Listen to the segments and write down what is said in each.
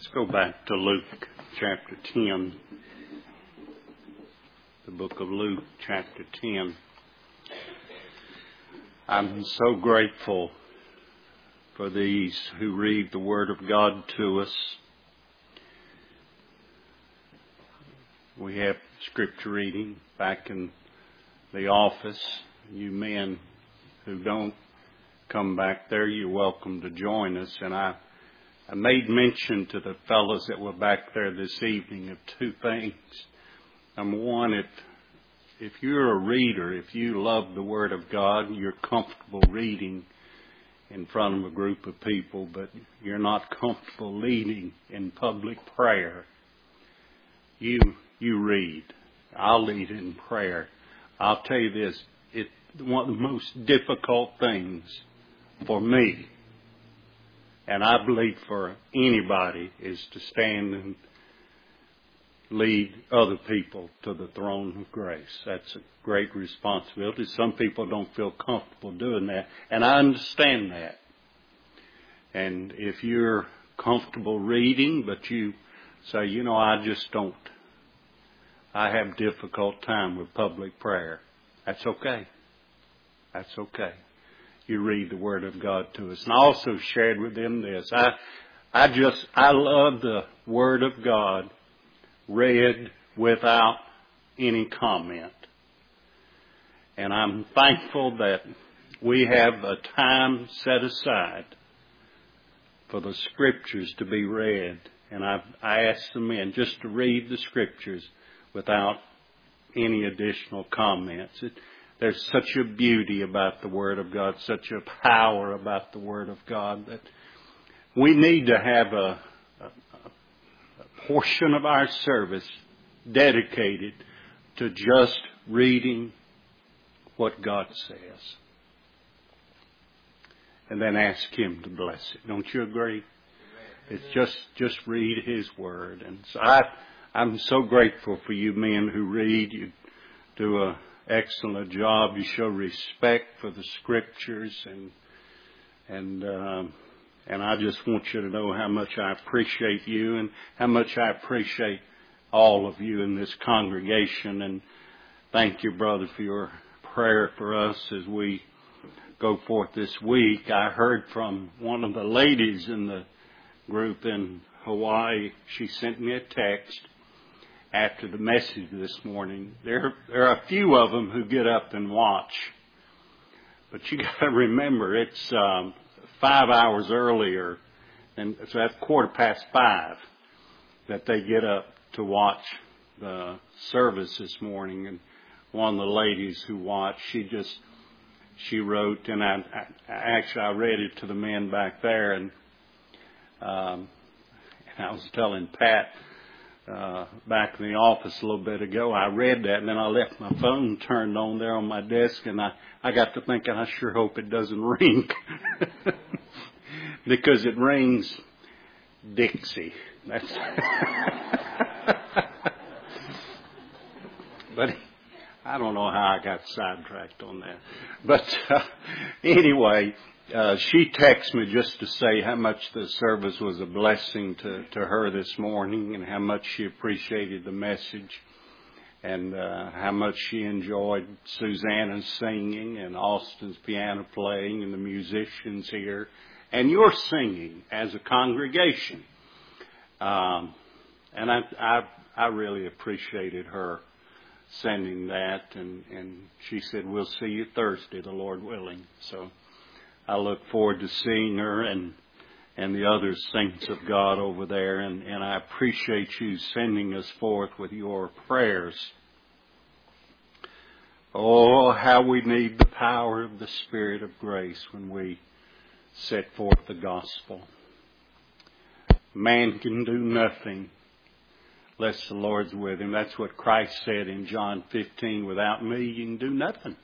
Let's go back to Luke chapter 10. The book of Luke chapter 10. I'm so grateful for these who read the Word of God to us. We have scripture reading back in the office. You men who don't come back there, you're welcome to join us. And I made mention to the fellows that were back there this evening of two things. Number one, if you're a reader, if you love the Word of God, you're comfortable reading in front of a group of people, but you're not comfortable leading in public prayer, you read. I'll lead in prayer. I'll tell you this, it's one of the most difficult things for me, and I believe for anybody, is to stand and lead other people to the throne of grace. That's a great responsibility. Some people don't feel comfortable doing that, and I understand that. And if you're comfortable reading, but you say, I have difficult time with public prayer, that's okay. That's okay. You read the Word of God to us. And I also shared with them this. I love the Word of God read without any comment. And I'm thankful that we have a time set aside for the Scriptures to be read. And I asked the men just to read the Scriptures without any additional comments. There's such a beauty about the Word of God, such a power about the Word of God, that we need to have a portion of our service dedicated to just reading what God says. And then ask Him to bless it. Don't you agree? It's just read His Word. And so I'm so grateful for you men who read. You do an excellent job. You show respect for the Scriptures, and I just want you to know how much I appreciate you and how much I appreciate all of you in this congregation. And thank you, brother, for your prayer for us as we go forth this week. I heard from one of the ladies in the group in Hawaii. She sent me a text after the message this morning. There are a few of them who get up and watch. But you got to remember, it's 5 hours earlier, and so that's 5:15 that they get up to watch the service this morning. And one of the ladies who watched, she wrote, and I read it to the men back there, and I was telling Pat back in the office a little bit ago, I read that, and then I left my phone turned on there on my desk, and I got to thinking, I sure hope it doesn't ring. Because it rings Dixie. That's But I don't know how I got sidetracked on that. But anyway, she texted me just to say how much the service was a blessing to her this morning, and how much she appreciated the message, and how much she enjoyed Susanna's singing and Austin's piano playing and the musicians here and your singing as a congregation. And I really appreciated her sending that, and she said, we'll see you Thursday, the Lord willing. So I look forward to seeing her and the other saints of God over there, and I appreciate you sending us forth with your prayers. Oh, how we need the power of the Spirit of grace when we set forth the gospel. Man can do nothing unless the Lord's with him. That's what Christ said in John 15, without me you can do nothing.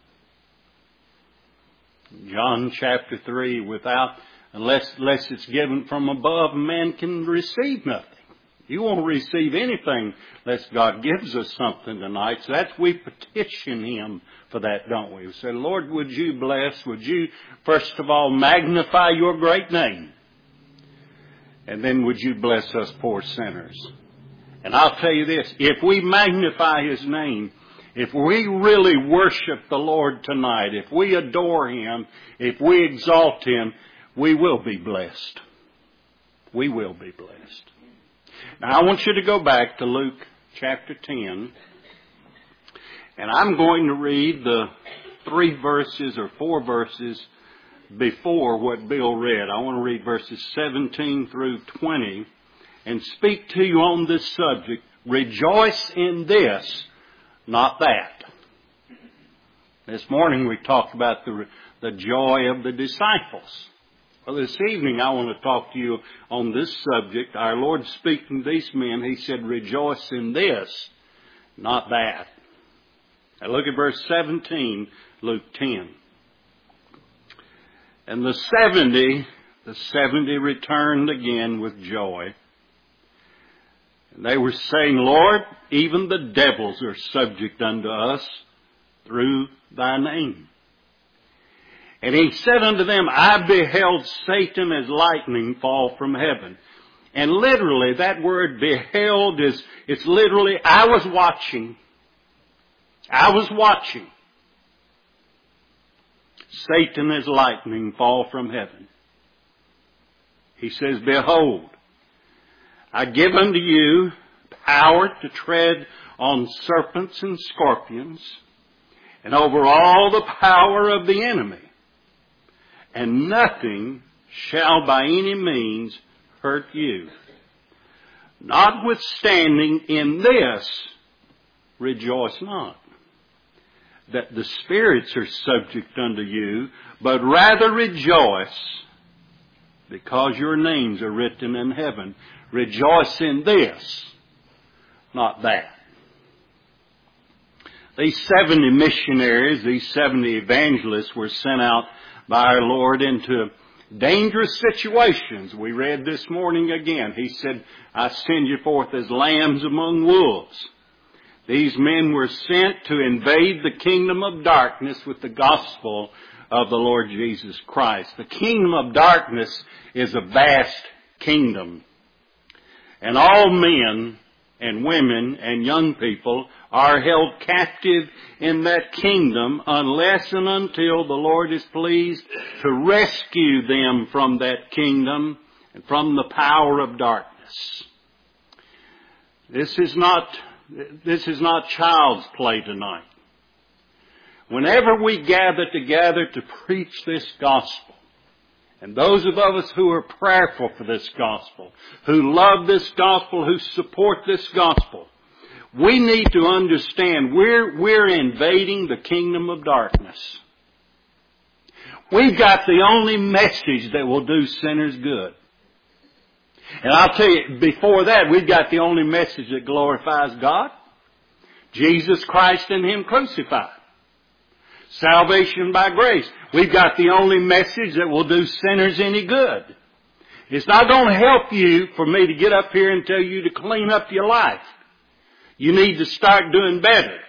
John chapter 3, unless it's given from above, man can receive nothing. You won't receive anything unless God gives us something tonight. So we petition Him for that, don't we? We say, Lord, would you bless, would you first of all magnify your great name? And then would you bless us poor sinners? And I'll tell you this, if we magnify His name, if we really worship the Lord tonight, if we adore Him, if we exalt Him, we will be blessed. We will be blessed. Now I want you to go back to Luke chapter 10. And I'm going to read the 3 verses or 4 verses before what Bill read. I want to read verses 17 through 20 and speak to you on this subject. Rejoice in this, not that. This morning we talked about the joy of the disciples. Well, this evening I want to talk to you on this subject. Our Lord speaking to these men, He said, rejoice in this, not that. Now look at verse 17, Luke 10. And the 70 returned again with joy. And they were saying, Lord, even the devils are subject unto us through Thy name. And He said unto them, I beheld Satan as lightning fall from heaven. And literally, that word beheld it's literally, I was watching. I was watching Satan as lightning fall from heaven. He says, behold, I give unto you power to tread on serpents and scorpions and over all the power of the enemy. And nothing shall by any means hurt you. Notwithstanding in this, rejoice not, that the spirits are subject unto you, but rather rejoice, because your names are written in heaven. Rejoice in this, not that. These 70 missionaries, these 70 evangelists were sent out by our Lord into dangerous situations. We read this morning again. He said, I send you forth as lambs among wolves. These men were sent to invade the kingdom of darkness with the gospel of the Lord Jesus Christ. The kingdom of darkness is a vast kingdom. And all men and women and young people are held captive in that kingdom unless and until the Lord is pleased to rescue them from that kingdom and from the power of darkness. This is not child's play tonight. Whenever we gather together to preach this gospel, and those of us who are prayerful for this gospel, who love this gospel, who support this gospel, we need to understand we're invading the kingdom of darkness. We've got the only message that will do sinners good. And I'll tell you, before that, we've got the only message that glorifies God. Jesus Christ and Him crucified. Salvation by grace. We've got the only message that will do sinners any good. It's not going to help you for me to get up here and tell you to clean up your life. You need to start doing better.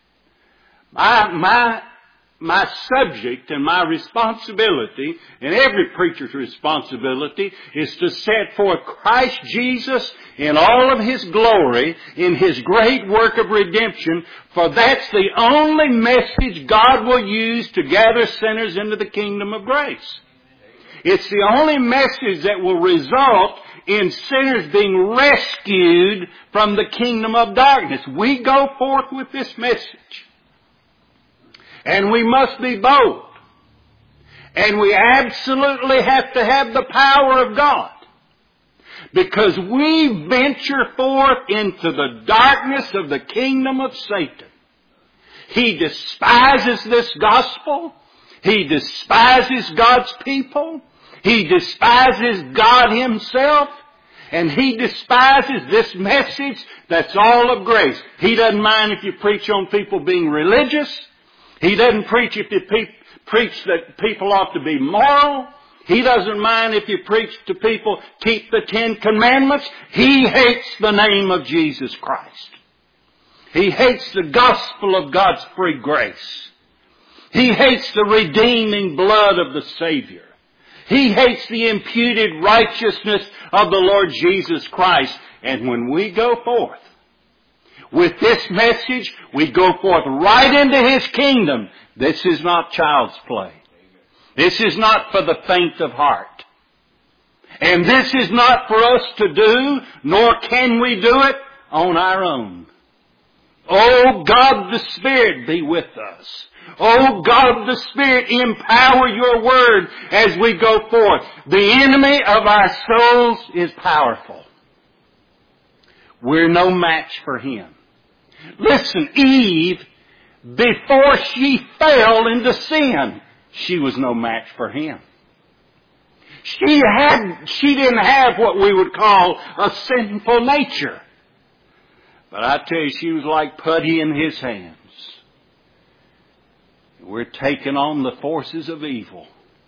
My subject and my responsibility, and every preacher's responsibility, is to set forth Christ Jesus in all of His glory, in His great work of redemption, for that's the only message God will use to gather sinners into the kingdom of grace. It's the only message that will result in sinners being rescued from the kingdom of darkness. We go forth with this message. And we must be bold. And we absolutely have to have the power of God. Because we venture forth into the darkness of the kingdom of Satan. He despises this gospel. He despises God's people. He despises God Himself. And He despises this message that's all of grace. He doesn't mind if you preach on people being religious. He doesn't preach if you preach that people ought to be moral. He doesn't mind if you preach to people keep the 10 Commandments. He hates the name of Jesus Christ. He hates the gospel of God's free grace. He hates the redeeming blood of the Savior. He hates the imputed righteousness of the Lord Jesus Christ. And when we go forth with this message, we go forth right into His kingdom. This is not child's play. This is not for the faint of heart. And this is not for us to do, nor can we do it on our own. Oh God the Spirit, be with us. Oh God the Spirit, empower your word as we go forth. The enemy of our souls is powerful. We're no match for him. Listen, Eve, before she fell into sin, she was no match for him. She didn't have what we would call a sinful nature. But I tell you, she was like putty in his hands. We're taking on the forces of evil.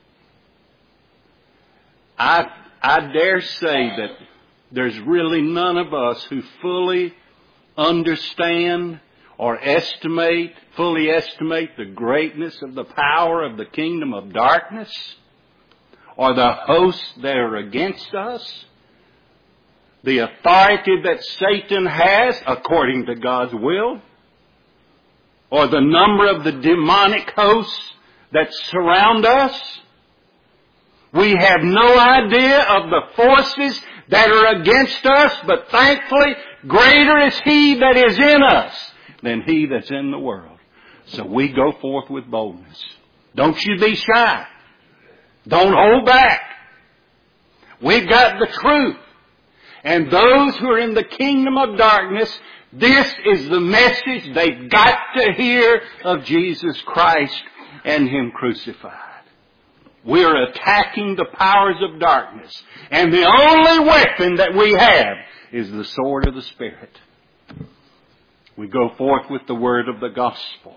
I dare say that there's really none of us who fully understand or fully estimate the greatness of the power of the kingdom of darkness, or the hosts that are against us, the authority that Satan has according to God's will, or the number of the demonic hosts that surround us. We have no idea of the forces that are against us, but thankfully, greater is He that is in us than he that's in the world. So we go forth with boldness. Don't you be shy. Don't hold back. We've got the truth. And those who are in the kingdom of darkness, this is the message they've got to hear of Jesus Christ and Him crucified. We're attacking the powers of darkness. And the only weapon that we have is the sword of the Spirit. We go forth with the word of the gospel.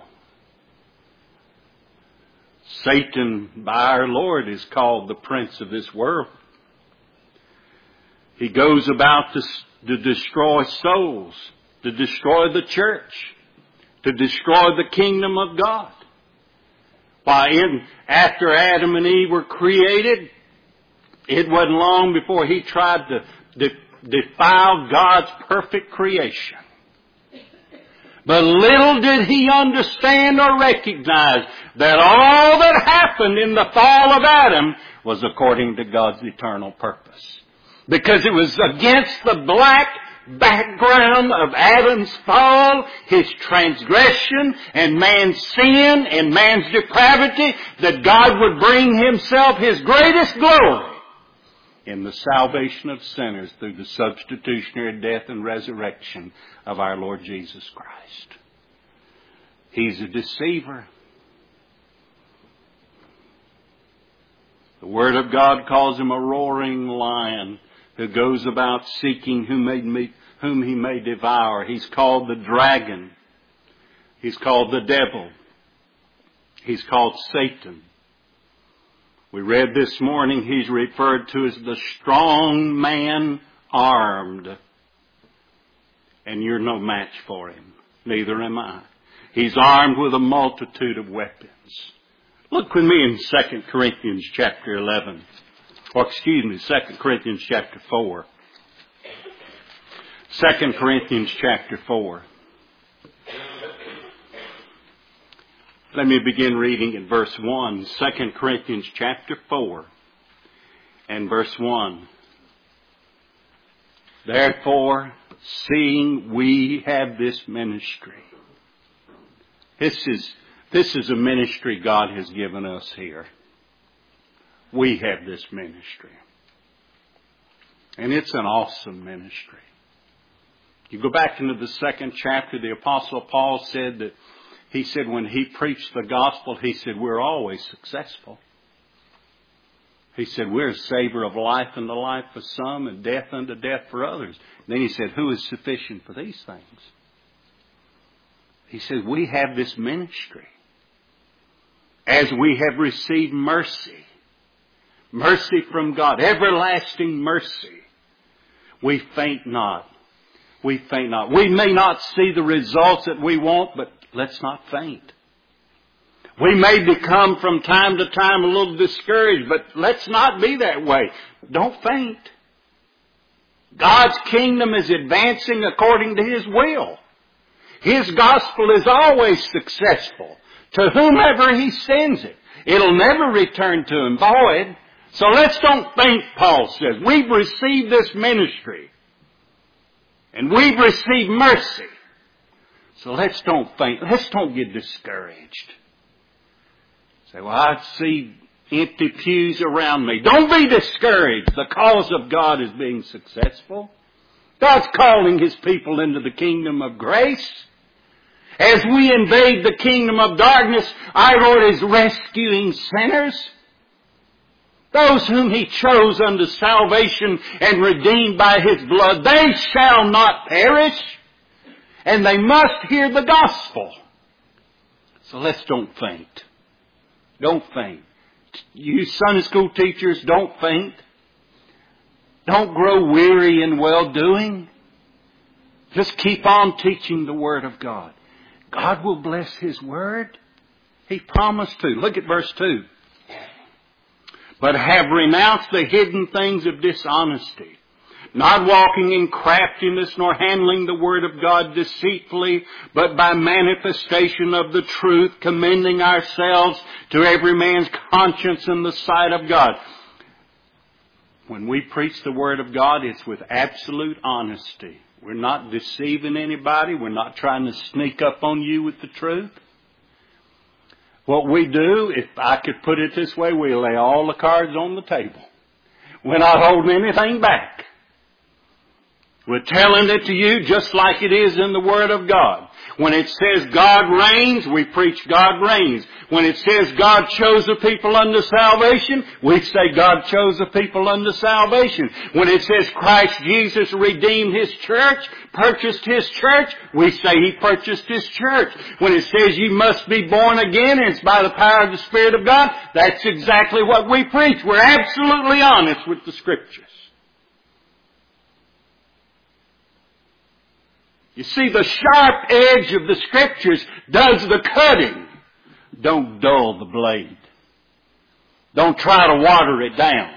Satan, by our Lord, is called the prince of this world. He goes about to destroy souls, to destroy the church, to destroy the kingdom of God. After Adam and Eve were created, it wasn't long before he tried to defile God's perfect creation. But little did he understand or recognize that all that happened in the fall of Adam was according to God's eternal purpose. Because it was against the black background of Adam's fall, his transgression, and man's sin, and man's depravity, that God would bring Himself His greatest glory in the salvation of sinners through the substitutionary death and resurrection of our Lord Jesus Christ. He's a deceiver. The Word of God calls him a roaring lion who goes about seeking whom he may devour. He's called the dragon. He's called the devil. He's called Satan. We read this morning he's referred to as the strong man armed. And you're no match for him. Neither am I. He's armed with a multitude of weapons. Look with me in 2 Corinthians chapter 11. 2 Corinthians chapter 4. 2 Corinthians chapter 4. Let me begin reading at verse 1. 2 Corinthians chapter 4 and verse 1. Therefore, seeing we have this ministry. This is a ministry God has given us here. We have this ministry. And it's an awesome ministry. You go back into the 2nd chapter, the Apostle Paul said that he said when he preached the gospel, he said, we're always successful. He said, we're a savor of life unto life for some and death unto death for others. And then he said, who is sufficient for these things? He said, we have this ministry. As we have received mercy. Mercy from God. Everlasting mercy. We faint not. We faint not. We may not see the results that we want, but let's not faint. We may become from time to time a little discouraged, but let's not be that way. Don't faint. God's kingdom is advancing according to His will. His gospel is always successful to whomever He sends it. It'll never return to Him void. So let's don't faint, Paul says. We've received this ministry. And we've received mercy. So let's don't faint. Let's don't get discouraged. Say, well, I see empty pews around me. Don't be discouraged. The cause of God is being successful. God's calling His people into the kingdom of grace. As we invade the kingdom of darkness, our Lord is rescuing sinners. Those whom He chose unto salvation and redeemed by His blood, they shall not perish. And they must hear the gospel. So let's don't faint. Don't faint. You Sunday school teachers, don't faint. Don't grow weary in well-doing. Just keep on teaching the Word of God. God will bless His Word. He promised to. Look at verse 2. But have renounced the hidden things of dishonesty, not walking in craftiness, nor handling the word of God deceitfully, but by manifestation of the truth, commending ourselves to every man's conscience in the sight of God. When we preach the word of God, it's with absolute honesty. We're not deceiving anybody. We're not trying to sneak up on you with the truth. What we do, if I could put it this way, we lay all the cards on the table. We're not holding anything back. We're telling it to you just like it is in the Word of God. When it says God reigns, we preach God reigns. When it says God chose the people unto salvation, we say God chose the people unto salvation. When it says Christ Jesus redeemed His church, purchased His church, we say He purchased His church. When it says you must be born again and it's by the power of the Spirit of God, that's exactly what we preach. We're absolutely honest with the Scriptures. You see, the sharp edge of the Scriptures does the cutting. Don't dull the blade. Don't try to water it down.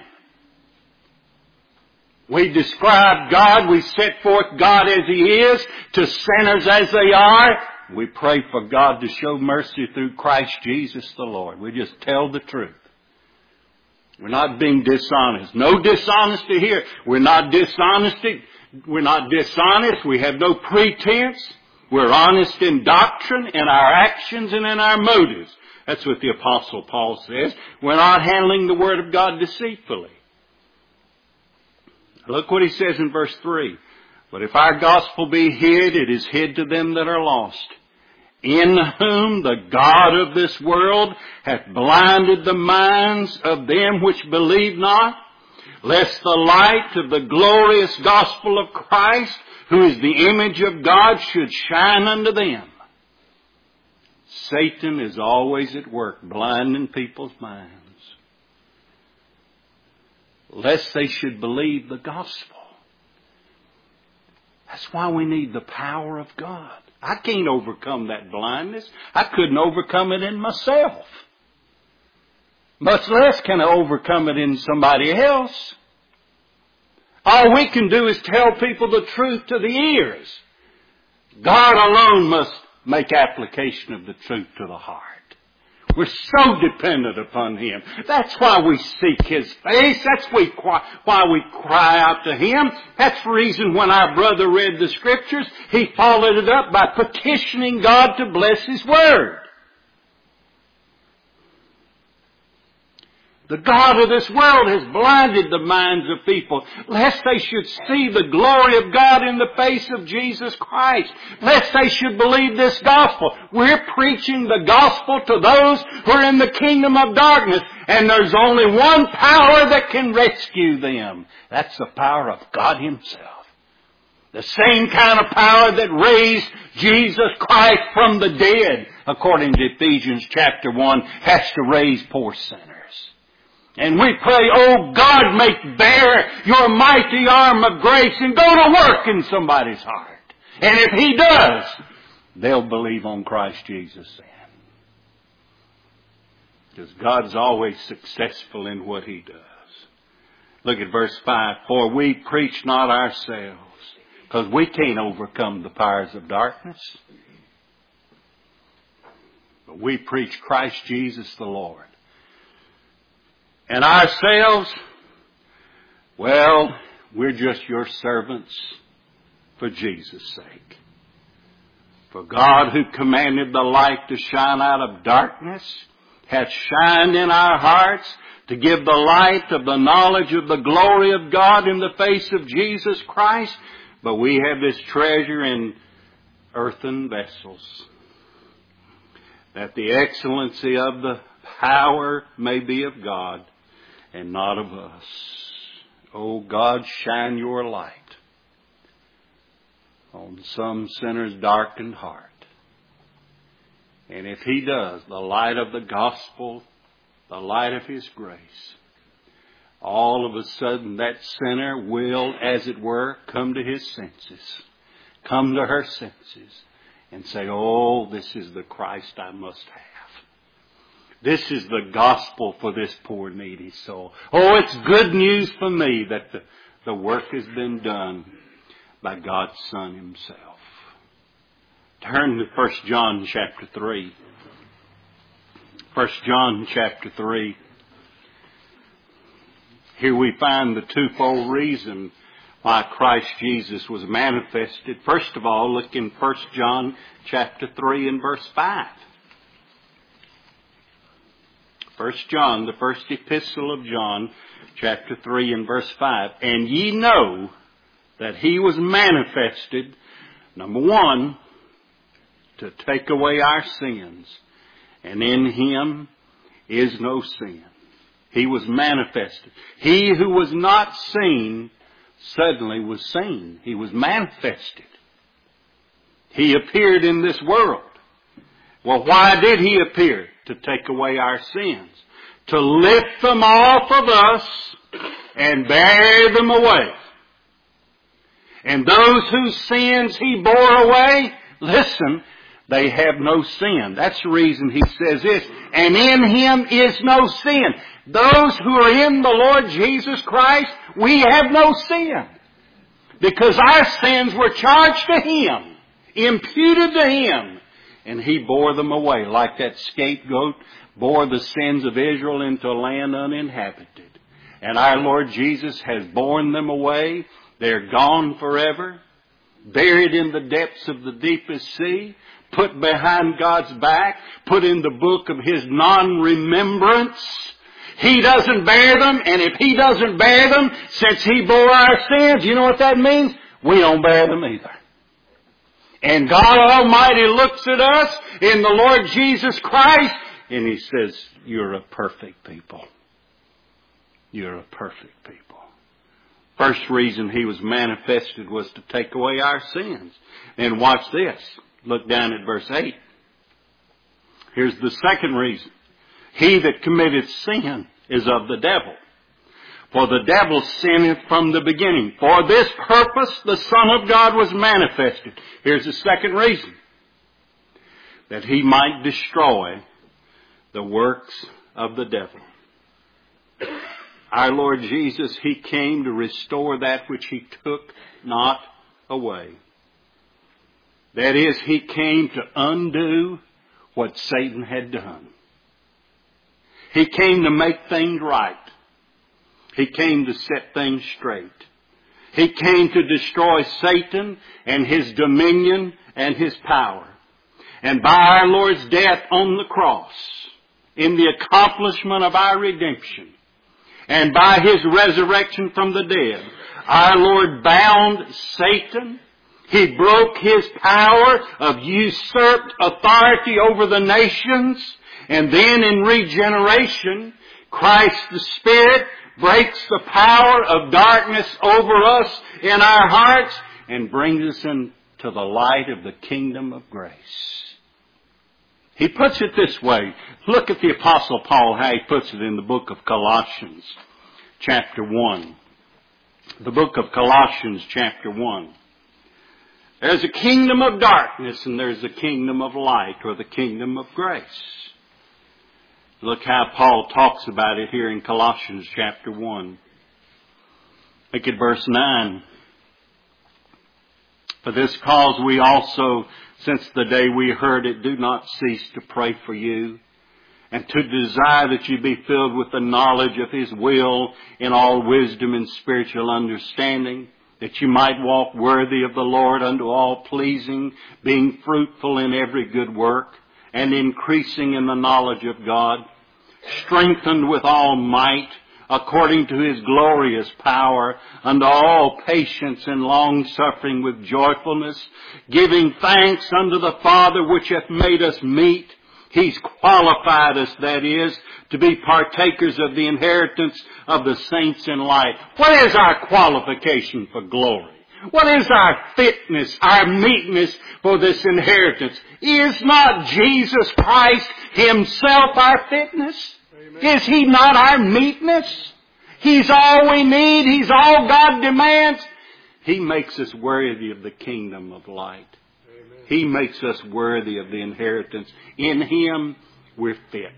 We describe God, we set forth God as He is, to sinners as they are. We pray for God to show mercy through Christ Jesus the Lord. We just tell the truth. We're not being dishonest. No dishonesty here. We're not dishonest. We have no pretense. We're honest in doctrine, in our actions, and in our motives. That's what the Apostle Paul says. We're not handling the Word of God deceitfully. Look what he says in verse 3. But if our gospel be hid, it is hid to them that are lost, in whom the God of this world hath blinded the minds of them which believe not, lest the light of the glorious gospel of Christ, who is the image of God, should shine unto them. Satan is always at work, blinding people's minds, lest they should believe the gospel. That's why we need the power of God. I can't overcome that blindness. I couldn't overcome it in myself. Much less can I overcome it in somebody else. All we can do is tell people the truth to the ears. God alone must make application of the truth to the heart. We're so dependent upon Him. That's why we seek His face. That's why we cry out to Him. That's the reason when our brother read the Scriptures, he followed it up by petitioning God to bless His Word. The God of this world has blinded the minds of people, lest they should see the glory of God in the face of Jesus Christ, lest they should believe this gospel. We're preaching the gospel to those who are in the kingdom of darkness, and there's only one power that can rescue them. That's the power of God Himself. The same kind of power that raised Jesus Christ from the dead, according to Ephesians chapter 1, has to raise poor sinners. And we pray, oh God, make bare your mighty arm of grace and go to work in somebody's heart. And if He does, they'll believe on Christ Jesus then. Because God's always successful in what He does. Look at verse 5. For we preach not ourselves, because we can't overcome the powers of darkness. But we preach Christ Jesus the Lord. And ourselves, well, we're just your servants for Jesus' sake. For God, who commanded the light to shine out of darkness, hath shined in our hearts to give the light of the knowledge of the glory of God in the face of Jesus Christ. But we have this treasure in earthen vessels, that the excellency of the power may be of God and not of us. O God, shine your light on some sinner's darkened heart. And if He does, the light of the gospel, the light of His grace, all of a sudden that sinner will, as it were, come to his senses, come to her senses, and say, oh, this is the Christ I must have. This is the gospel for this poor needy soul. Oh, it's good news for me that the work has been done by God's Son Himself. Turn to 1 John chapter 3. 1 John chapter 3. Here we find the twofold reason why Christ Jesus was manifested. First of all, look in 1 John chapter 3 and verse 5. 1 John, the first epistle of John, chapter 3 and verse 5. And ye know that He was manifested, number one, to take away our sins. And in Him is no sin. He was manifested. He who was not seen suddenly was seen. He was manifested. He appeared in this world. Well, why did He appear? To take away our sins. To lift them off of us and bear them away. And those whose sins He bore away, listen, they have no sin. That's the reason He says this. And in Him is no sin. Those who are in the Lord Jesus Christ, we have no sin. Because our sins were charged to Him, imputed to Him. And He bore them away, like that scapegoat bore the sins of Israel into a land uninhabited. And our Lord Jesus has borne them away. They're gone forever, buried in the depths of the deepest sea, put behind God's back, put in the book of His non-remembrance. He doesn't bear them, and if He doesn't bear them, since He bore our sins, you know what that means? We don't bear them either. And God Almighty looks at us in the Lord Jesus Christ, and He says, you're a perfect people. You're a perfect people. First reason He was manifested was to take away our sins. And watch this. Look down at verse 8. Here's the second reason. He that committeth sin is of the devil. For the devil sinneth from the beginning. For this purpose the Son of God was manifested. Here's the second reason. That He might destroy the works of the devil. Our Lord Jesus, He came to restore that which He took not away. That is, He came to undo what Satan had done. He came to make things right. He came to set things straight. He came to destroy Satan and his dominion and his power. And by our Lord's death on the cross, in the accomplishment of our redemption, and by His resurrection from the dead, our Lord bound Satan. He broke his power of usurped authority over the nations. And then in regeneration, Christ the Spirit breaks the power of darkness over us in our hearts and brings us into the light of the kingdom of grace. He puts it this way. Look at the Apostle Paul, how he puts it in the book of Colossians, chapter 1. The book of Colossians, chapter 1. There's a kingdom of darkness and there's a kingdom of light, or the kingdom of grace. Look how Paul talks about it here in Colossians chapter 1. Look at verse 9. For this cause we also, since the day we heard it, do not cease to pray for you, and to desire that you be filled with the knowledge of His will in all wisdom and spiritual understanding, that you might walk worthy of the Lord unto all pleasing, being fruitful in every good work, and increasing in the knowledge of God, strengthened with all might, according to His glorious power, unto all patience and long-suffering with joyfulness, giving thanks unto the Father which hath made us meet. He's qualified us, that is, to be partakers of the inheritance of the saints in light. What is our qualification for glory? What is our fitness, our meetness for this inheritance? Is not Jesus Christ Himself our fitness? Amen. Is He not our meetness? He's all we need. He's all God demands. He makes us worthy of the kingdom of light. Amen. He makes us worthy of the inheritance. In Him we're fit.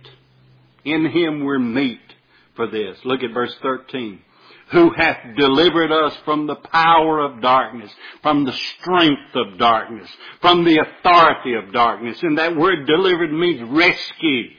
In Him we're meet for this. Look at verse 13. Who hath delivered us from the power of darkness, from the strength of darkness, from the authority of darkness. And that word delivered means rescued.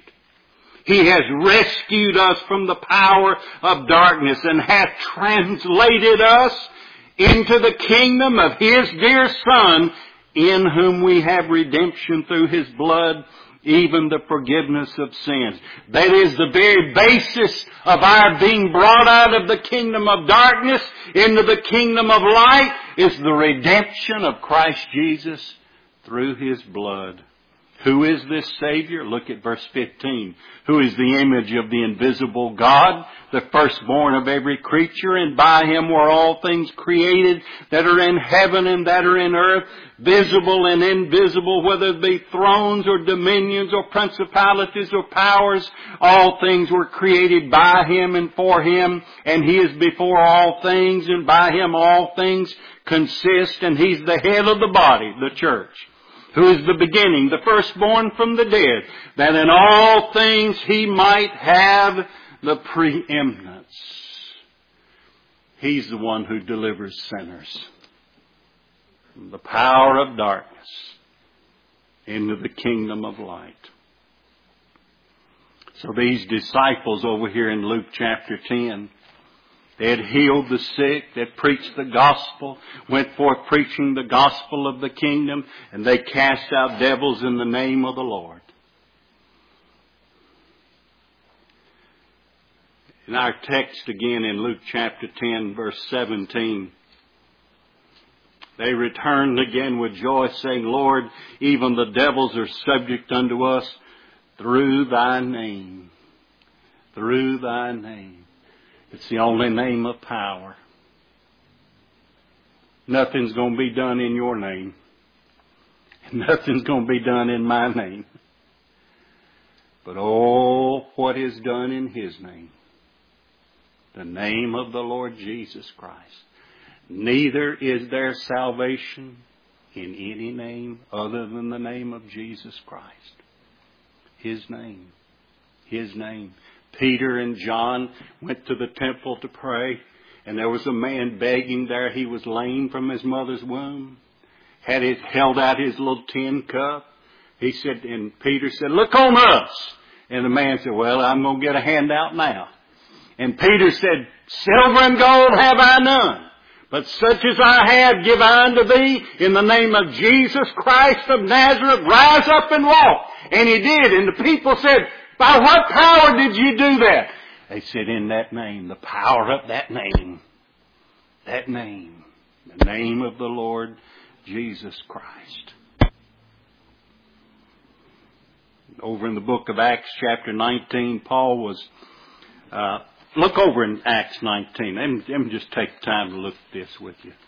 He has rescued us from the power of darkness and hath translated us into the kingdom of His dear Son, in whom we have redemption through His blood, even the forgiveness of sins. That is the very basis of our being brought out of the kingdom of darkness into the kingdom of light, is the redemption of Christ Jesus through His blood. Who is this Savior? Look at verse 15. Who is the image of the invisible God, the firstborn of every creature, and by Him were all things created that are in heaven and that are in earth, visible and invisible, whether it be thrones or dominions or principalities or powers. All things were created by Him and for Him, and He is before all things, and by Him all things consist, and He's the head of the body, the church. Who is the beginning, the firstborn from the dead, that in all things He might have the preeminence. He's the one who delivers sinners from the power of darkness into the kingdom of light. So these disciples over here in Luke chapter 10, they had healed the sick, they had preached the gospel, went forth preaching the gospel of the kingdom, and they cast out devils in the name of the Lord. In our text again in Luke chapter 10, verse 17, they returned again with joy, saying, Lord, even the devils are subject unto us through Thy name. Through Thy name. It's the only name of power. Nothing's going to be done in your name. Nothing's going to be done in my name. But oh, what is done in His name. The name of the Lord Jesus Christ. Neither is there salvation in any name other than the name of Jesus Christ. His name. His name. Peter and John went to the temple to pray, and there was a man begging there. He was lame from his mother's womb, held out his little tin cup. He said, and Peter said, look on us. And the man said, well, I'm going to get a handout now. And Peter said, silver and gold have I none, but such as I have give I unto thee. In the name of Jesus Christ of Nazareth, rise up and walk. And he did. And the people said, by what power did you do that? They said, in that name, the power of that name. That name. The name of the Lord Jesus Christ. Over in the book of Acts chapter 19, Paul was, look over in Acts 19. Let me just take time to look at this with you.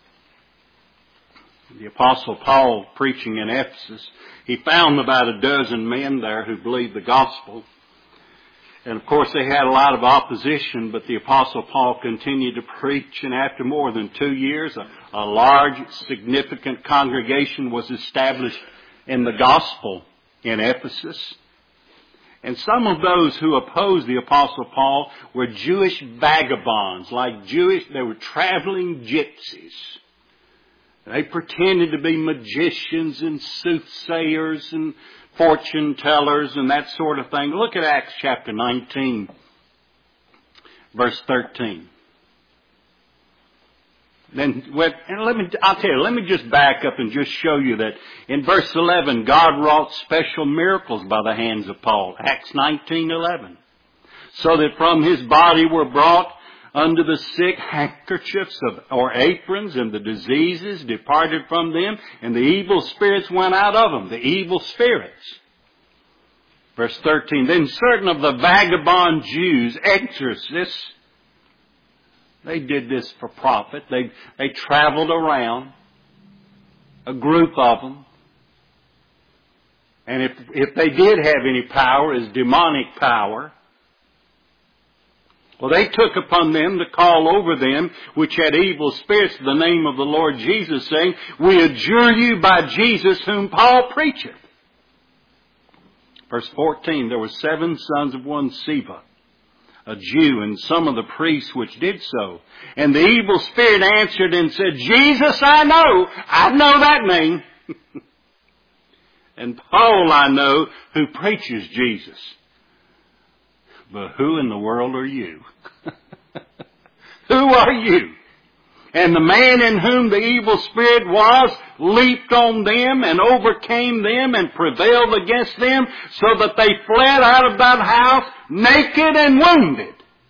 The Apostle Paul, preaching in Ephesus, he found about a dozen men there who believed the gospel. And of course they had a lot of opposition, but the Apostle Paul continued to preach, and after more than 2 years, a large, significant congregation was established in the gospel in Ephesus. And some of those who opposed the Apostle Paul were Jewish vagabonds, they were traveling gypsies. They pretended to be magicians and soothsayers and fortune tellers and that sort of thing. Look at Acts chapter 19, verse 13. Let me just back up and just show you that in verse 11, God wrought special miracles by the hands of Paul. Acts 19:11. So that from his body were brought unto the sick handkerchiefs or aprons, and the diseases departed from them, and the evil spirits went out of them. The evil spirits. Verse 13. Then certain of the vagabond Jews, exorcists, they did this for profit. They traveled around, a group of them. And if they did have any power, as demonic power, well, they took upon them to call over them which had evil spirits the name of the Lord Jesus, saying, We adjure you by Jesus whom Paul preacheth. Verse 14, there were 7 sons of one Sceva, a Jew, and some of the priests which did so. And the evil spirit answered and said, Jesus I know that name. And Paul I know, who preaches Jesus. But who in the world are you? Who are you? And the man in whom the evil spirit was leaped on them and overcame them and prevailed against them, so that they fled out of that house naked and wounded.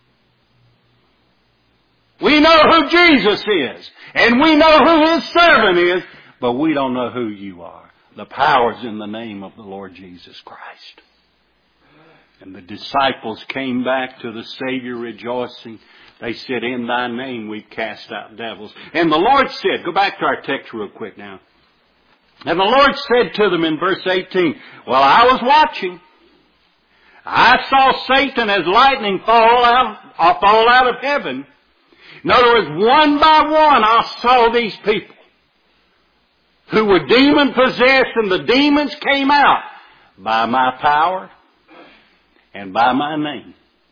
We know who Jesus is, and we know who His servant is, but we don't know who you are. The power's in the name of the Lord Jesus Christ. And the disciples came back to the Savior rejoicing. They said, In thy name we cast out devils. And the Lord said, go back to our text real quick now. And the Lord said to them in verse 18, Well, I was watching. I saw Satan as lightning fall out of heaven. In other words, one by one I saw these people who were demon possessed, and the demons came out by my power and by my name.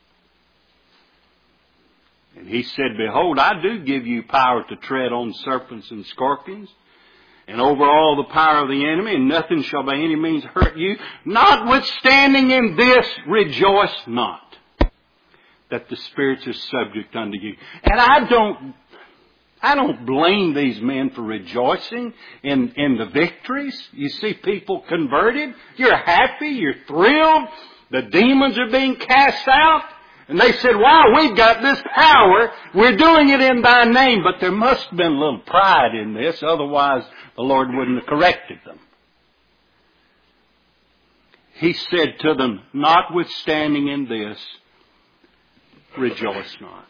And He said, Behold, I do give you power to tread on serpents and scorpions, and over all the power of the enemy, and nothing shall by any means hurt you. Notwithstanding in this, rejoice not, that the spirits are subject unto you. And I don't blame these men for rejoicing in the victories. You see people converted. You're happy. You're thrilled. The demons are being cast out. And they said, wow, we've got this power. We're doing it in thy name. But there must have been a little pride in this. Otherwise, the Lord wouldn't have corrected them. He said to them, notwithstanding in this, rejoice not.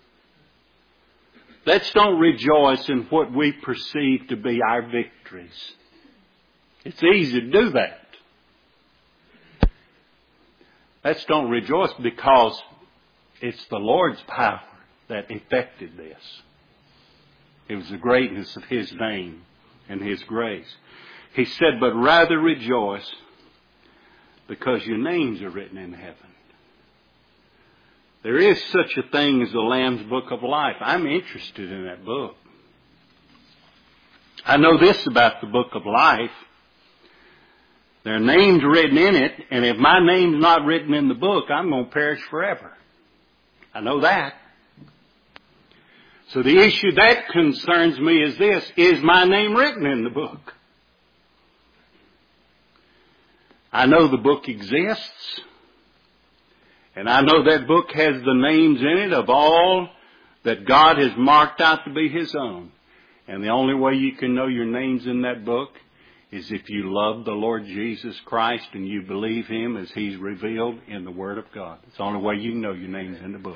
Let's don't rejoice in what we perceive to be our victories. It's easy to do that. Let's don't rejoice because it's the Lord's power that effected this. It was the greatness of His name and His grace. He said, but rather rejoice because your names are written in heaven. There is such a thing as the Lamb's Book of Life. I'm interested in that book. I know this about the Book of Life. There are names written in it, and if my name's not written in the book, I'm going to perish forever. I know that. So the issue that concerns me is this: is my name written in the book? I know the book exists, and I know that book has the names in it of all that God has marked out to be His own. And the only way you can know your name's in that book is if you love the Lord Jesus Christ and you believe Him as He's revealed in the Word of God. It's the only way you can know your name's in the book.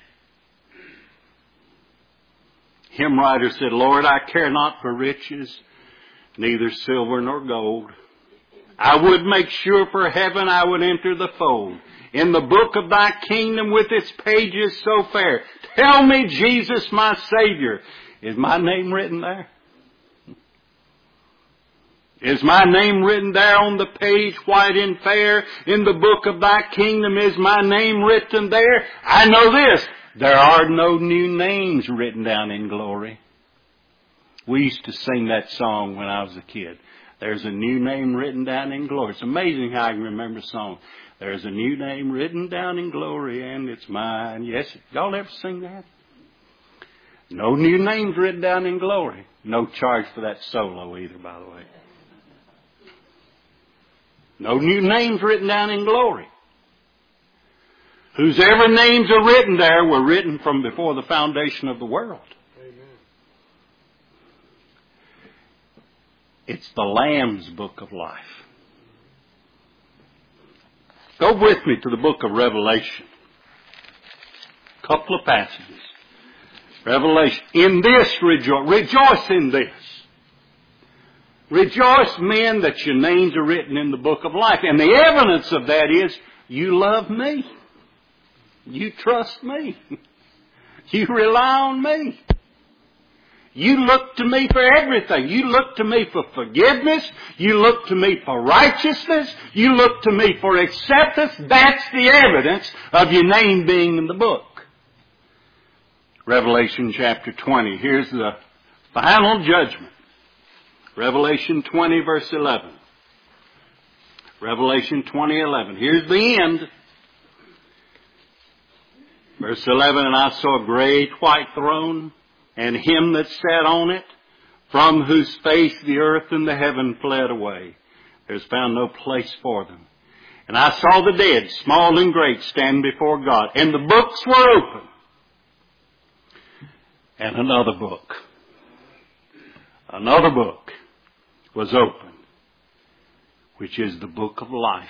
Hymn writer said, Lord, I care not for riches, neither silver nor gold. I would make sure for heaven I would enter the fold. In the book of thy kingdom with its pages so fair. Tell me, Jesus, my Savior, is my name written there? Is my name written there on the page, white and fair, in the book of thy kingdom? Is my name written there? I know this. There are no new names written down in glory. We used to sing that song when I was a kid. There's a new name written down in glory. It's amazing how I can remember songs. There's a new name written down in glory and it's mine. Yes, y'all ever sing that? No new names written down in glory. No charge for that solo either, by the way. No new names written down in glory. Whosever names are written there were written from before the foundation of the world. Amen. It's the Lamb's book of life. Go with me to the book of Revelation. A couple of passages. Revelation. In this rejoice. Rejoice in this. Rejoice, men, that your names are written in the book of life. And the evidence of that is you love me. You trust me. You rely on me. You look to me for everything. You look to me for forgiveness. You look to me for righteousness. You look to me for acceptance. That's the evidence of your name being in the book. Revelation chapter 20. Here's the final judgment. Revelation 20 verse 11. Revelation 20:11. Here's the end. Verse 11, and I saw a great white throne, and him that sat on it, from whose face the earth and the heaven fled away. There's found no place for them. And I saw the dead, small and great, stand before God. And the books were open. And another book was open, which is the book of life.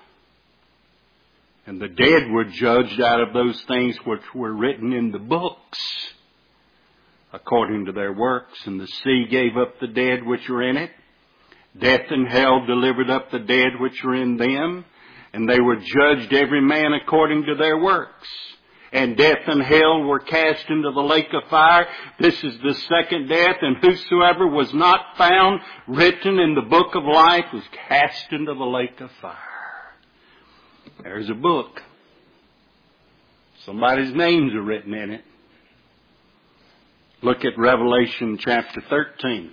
And the dead were judged out of those things which were written in the books, according to their works. And the sea gave up the dead which were in it. Death and hell delivered up the dead which were in them. And they were judged every man according to their works. And death and hell were cast into the lake of fire. This is the second death. And whosoever was not found written in the book of life was cast into the lake of fire. There's a book. Somebody's names are written in it. Look at Revelation chapter 13.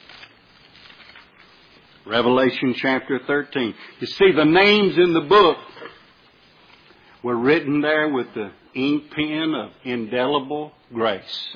Revelation chapter 13. You see, the names in the book were written there with the ink pen of indelible grace.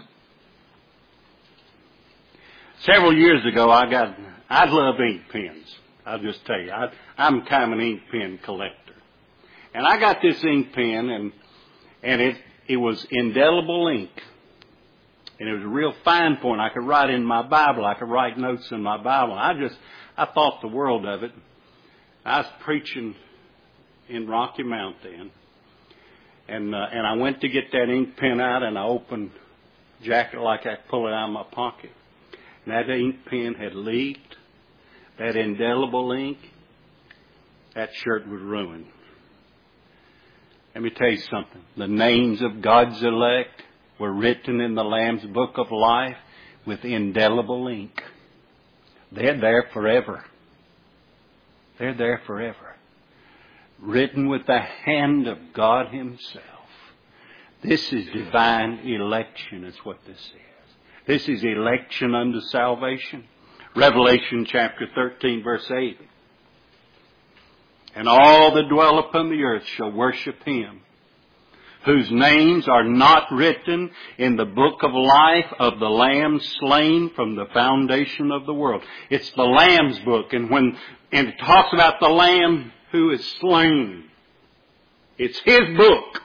Several years ago, I love ink pens. I'll just tell you, I'm kind of an ink pen collector. And I got this ink pen, and it was indelible ink. And it was a real fine point. I could write in my Bible. I could write notes in my Bible. I thought the world of it. I was preaching in Rocky Mount then. And I went to get that ink pen out, and I opened the jacket like I pull it out of my pocket. And that ink pen had leaked. That indelible ink, that shirt was ruined. Let me tell you something. The names of God's elect were written in the Lamb's book of life with indelible ink. They're there forever. They're there forever. Written with the hand of God Himself. This is divine election, is what this is. This is election unto salvation. Revelation chapter 13, verse 8. And all that dwell upon the earth shall worship Him, whose names are not written in the book of life of the Lamb slain from the foundation of the world. It's the Lamb's book, and it talks about the Lamb who is slain. It's His book.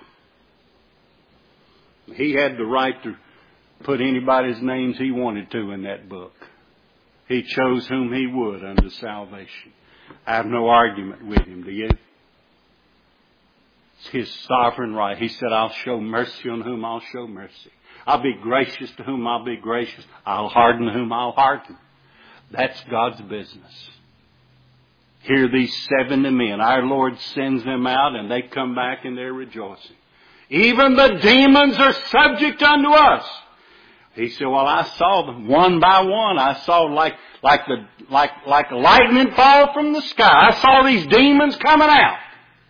He had the right to put anybody's names He wanted to in that book. He chose whom He would unto salvation. I have no argument with Him, do you? It's His sovereign right. He said, I'll show mercy on whom I'll show mercy. I'll be gracious to whom I'll be gracious. I'll harden whom I'll harden. That's God's business. Here these 70 men, our Lord sends them out and they come back and they're rejoicing. Even the demons are subject unto us. He said, well, I saw them one by one. I saw like lightning fall from the sky. I saw these demons coming out.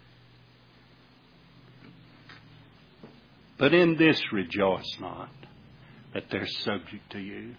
But in this rejoice not, that they're subject to you.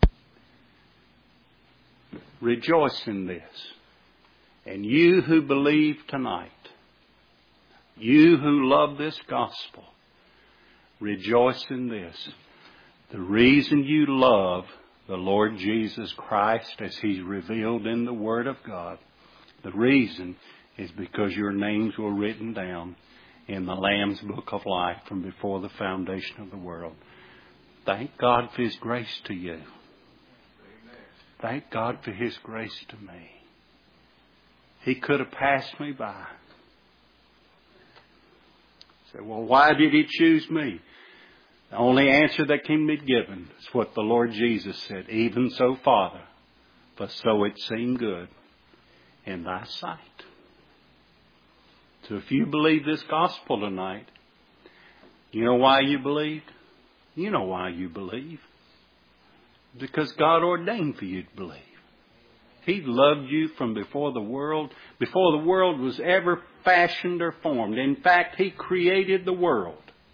Rejoice in this. And you who believe tonight, you who love this gospel, rejoice in this. The reason you love the Lord Jesus Christ as He's revealed in the Word of God, the reason is because your names were written down in the Lamb's Book of Life from before the foundation of the world. Thank God for His grace to you. Thank God for His grace to me. He could have passed me by. Say, well, why did He choose me? The only answer that can be given is what the Lord Jesus said. Even so, Father, for so it seemed good in thy sight. So if you believe this gospel tonight, you know why you believed? You know why you believe. Because God ordained for you to believe. He loved you from before the world was ever fashioned or formed. In fact, He created the world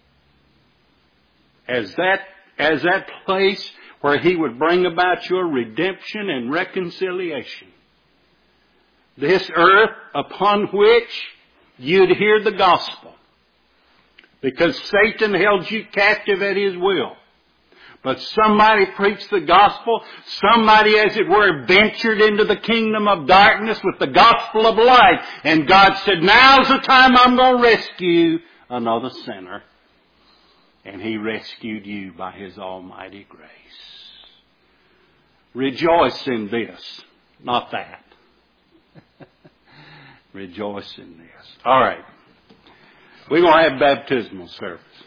as that place where He would bring about your redemption and reconciliation. This earth upon which you'd hear the gospel. Because Satan held you captive at his will. But somebody preached the gospel. Somebody, as it were, ventured into the kingdom of darkness with the gospel of light. And God said, now's the time I'm going to rescue another sinner. And He rescued you by His almighty grace. Rejoice in this, not that. Rejoice in this. All right. We're going to have baptismal service.